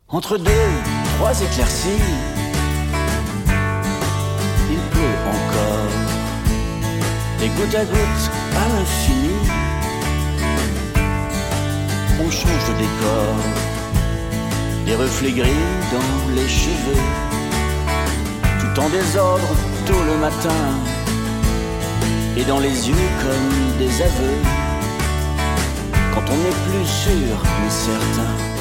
Entre deux, trois éclaircies, il pleut encore, et goutte à goutte à l'infini, on change de décor, des reflets gris dans les cheveux, tout en désordre tôt le matin, et dans les yeux comme des aveux, quand on n'est plus sûr mais certain.